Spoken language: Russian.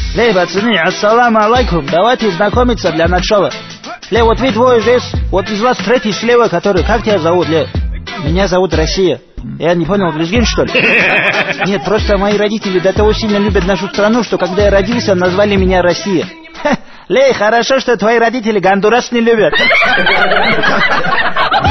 Лей, пацаны, ассаламу алейкум. Давайте знакомиться для начала. Лей, вот вы двое здесь. Вот из вас третий слева, который... Как тебя зовут, Лей? Меня зовут Россия. Я не понял, лезгин, что ли? Нет, просто мои родители до того сильно любят нашу страну, что когда я родился, назвали меня Россия. Лей, хорошо, что твои родители Гондурас не любят.